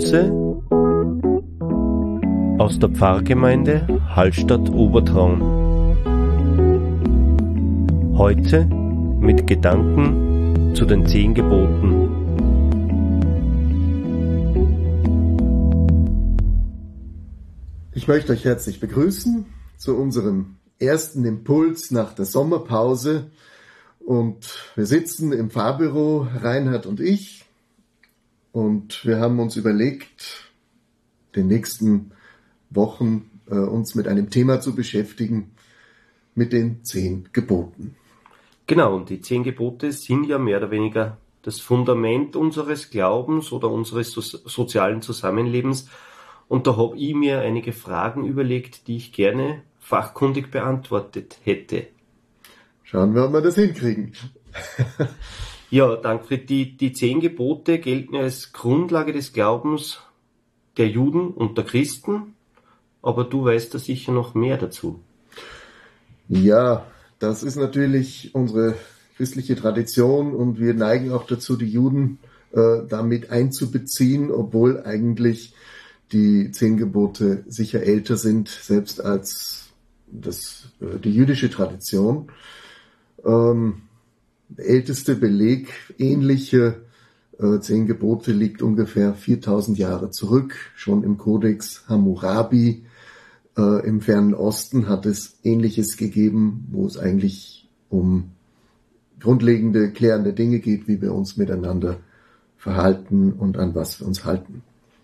Impulse aus der Pfarrgemeinde Hallstatt-Obertraun. Heute mit Gedanken zu den 10 Geboten. Ich möchte euch herzlich begrüßen zu unserem ersten Impuls nach der Sommerpause. Und wir sitzen im Pfarrbüro, Reinhard und ich, und wir haben uns überlegt, den nächsten Wochen uns mit einem Thema zu beschäftigen, mit den 10 Geboten. Genau, und die 10 Gebote sind ja mehr oder weniger das Fundament unseres Glaubens oder unseres sozialen Zusammenlebens. Und da habe ich mir einige Fragen überlegt, die ich gerne fachkundig beantwortet hätte. Schauen wir, ob wir das hinkriegen. Ja, Dankfried, die 10 Gebote gelten als Grundlage des Glaubens der Juden und der Christen, aber du weißt da sicher noch mehr dazu. Ja, das ist natürlich unsere christliche Tradition und wir neigen auch dazu, die Juden damit einzubeziehen, obwohl eigentlich die 10 Gebote sicher älter sind, selbst als die jüdische Tradition. Der älteste Beleg ähnliche 10 Gebote liegt ungefähr 4000 Jahre zurück. Schon im Kodex Hammurabi im Fernen Osten hat es Ähnliches gegeben, wo es eigentlich um grundlegende, klärende Dinge geht, wie wir uns miteinander verhalten und an was wir uns halten.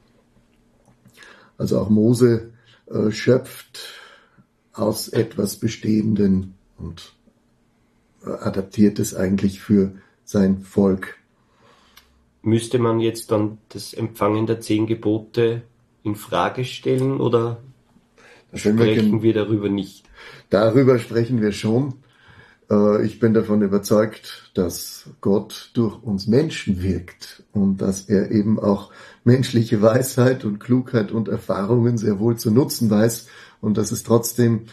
Also auch Mose schöpft aus etwas Bestehenden und adaptiert es eigentlich für sein Volk. Müsste man jetzt dann das Empfangen der 10 Gebote in Frage stellen oder sprechen wir darüber nicht? Darüber sprechen wir schon. Ich bin davon überzeugt, dass Gott durch uns Menschen wirkt und dass er eben auch menschliche Weisheit und Klugheit und Erfahrungen sehr wohl zu nutzen weiß und dass es trotzdem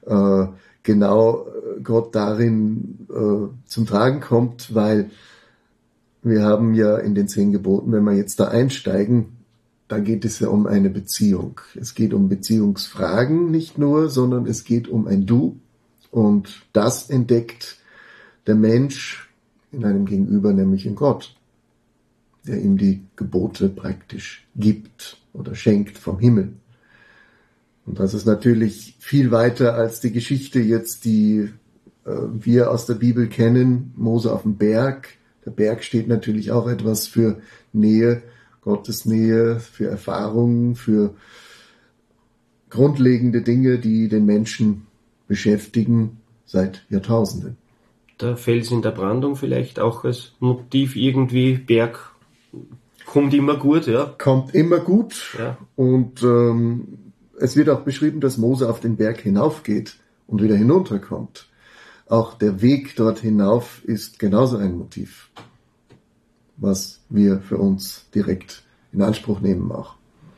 genau Gott darin zum Tragen kommt, weil wir haben ja in den 10 Geboten, wenn wir jetzt da einsteigen, da geht es ja um eine Beziehung. Es geht um Beziehungsfragen nicht nur, sondern es geht um ein Du. Und das entdeckt der Mensch in einem Gegenüber, nämlich in Gott, der ihm die Gebote praktisch gibt oder schenkt vom Himmel. Und das ist natürlich viel weiter als die Geschichte jetzt, die wir aus der Bibel kennen, Mose auf dem Berg. Der Berg steht natürlich auch etwas für Nähe, Gottes Nähe, für Erfahrungen, für grundlegende Dinge, die den Menschen beschäftigen seit Jahrtausenden. Der Fels in der Brandung vielleicht auch als Motiv irgendwie, Berg kommt immer gut, ja. Kommt immer gut, ja. Und es wird auch beschrieben, dass Mose auf den Berg hinaufgeht und wieder hinunterkommt. Auch der Weg dort hinauf ist genauso ein Motiv, was wir für uns direkt in Anspruch nehmen auch.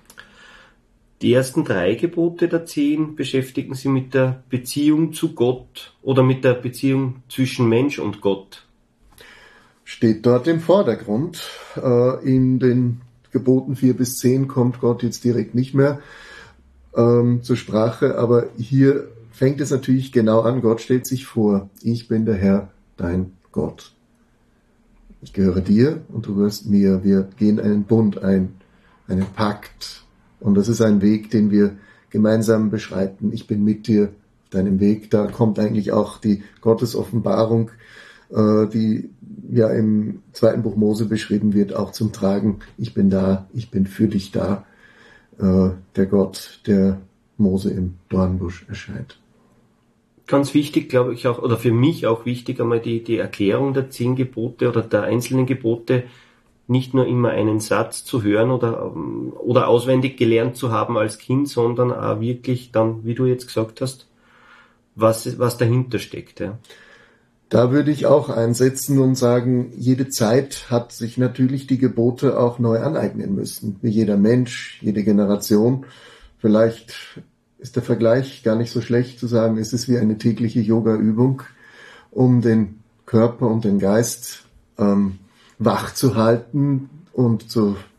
Die ersten 3 Gebote der 10 beschäftigen sich mit der Beziehung zu Gott oder mit der Beziehung zwischen Mensch und Gott. Steht dort im Vordergrund. In den Geboten 4 bis 10 kommt Gott jetzt direkt nicht mehr zur Sprache, aber hier fängt es natürlich genau an. Gott stellt sich vor, ich bin der Herr, dein Gott. Ich gehöre dir und du gehörst mir. Wir gehen einen Bund ein, einen Pakt. Und das ist ein Weg, den wir gemeinsam beschreiten. Ich bin mit dir auf deinem Weg. Da kommt eigentlich auch die Gottesoffenbarung, die ja im 2. Buch Mose beschrieben wird, auch zum Tragen. Ich bin da, ich bin für dich da. Der Gott, der Mose im Dornbusch erscheint. Ganz wichtig, glaube ich auch, oder für mich auch wichtig, einmal die Erklärung der 10 Gebote oder der einzelnen Gebote, nicht nur immer einen Satz zu hören oder auswendig gelernt zu haben als Kind, sondern auch wirklich dann, wie du jetzt gesagt hast, was dahinter steckt. Ja. Da würde ich auch einsetzen und sagen, jede Zeit hat sich natürlich die Gebote auch neu aneignen müssen. Wie jeder Mensch, jede Generation. Vielleicht ist der Vergleich gar nicht so schlecht zu sagen, es ist wie eine tägliche Yoga-Übung, um den Körper und den Geist wach zu halten und zu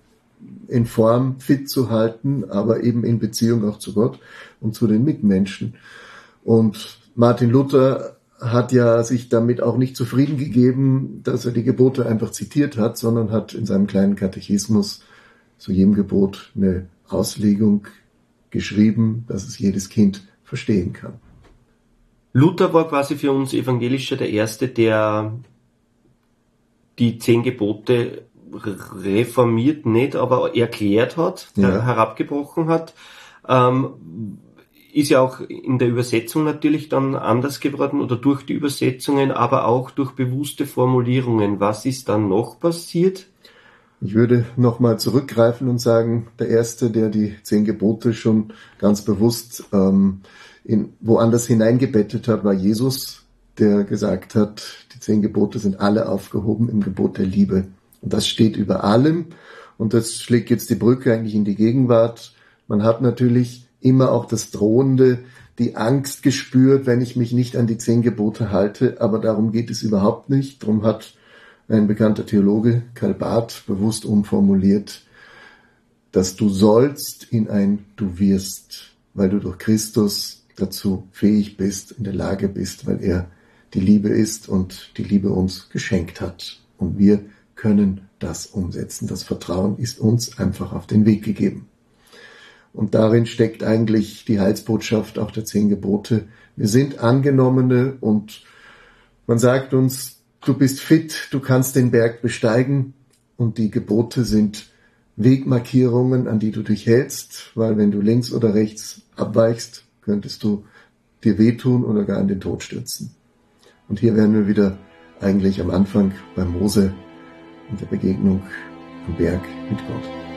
in Form fit zu halten, aber eben in Beziehung auch zu Gott und zu den Mitmenschen. Und Martin Luther hat ja sich damit auch nicht zufrieden gegeben, dass er die Gebote einfach zitiert hat, sondern hat in seinem kleinen Katechismus zu jedem Gebot eine Auslegung geschrieben, dass es jedes Kind verstehen kann. Luther war quasi für uns Evangelische der Erste, der die 10 Gebote reformiert nicht, aber erklärt hat, herabgebrochen hat. Ist ja auch in der Übersetzung natürlich dann anders geworden oder durch die Übersetzungen, aber auch durch bewusste Formulierungen. Was ist dann noch passiert? Ich würde nochmal zurückgreifen und sagen, der Erste, der die 10 Gebote schon ganz bewusst woanders hineingebettet hat, war Jesus, der gesagt hat, die 10 Gebote sind alle aufgehoben im Gebot der Liebe. Und das steht über allem. Und das schlägt jetzt die Brücke eigentlich in die Gegenwart. Man hat natürlich immer auch das Drohende, die Angst gespürt, wenn ich mich nicht an die 10 Gebote halte. Aber darum geht es überhaupt nicht. Darum hat ein bekannter Theologe, Karl Barth, bewusst umformuliert, dass du sollst in ein Du wirst, weil du durch Christus dazu fähig bist, in der Lage bist, weil er die Liebe ist und die Liebe uns geschenkt hat. Und wir können das umsetzen. Das Vertrauen ist uns einfach auf den Weg gegeben. Und darin steckt eigentlich die Heilsbotschaft auch der 10 Gebote. Wir sind Angenommene und man sagt uns, du bist fit, du kannst den Berg besteigen und die Gebote sind Wegmarkierungen, an die du dich hältst, weil wenn du links oder rechts abweichst, könntest du dir wehtun oder gar in den Tod stürzen. Und hier wären wir wieder eigentlich am Anfang bei Mose und der Begegnung am Berg mit Gott.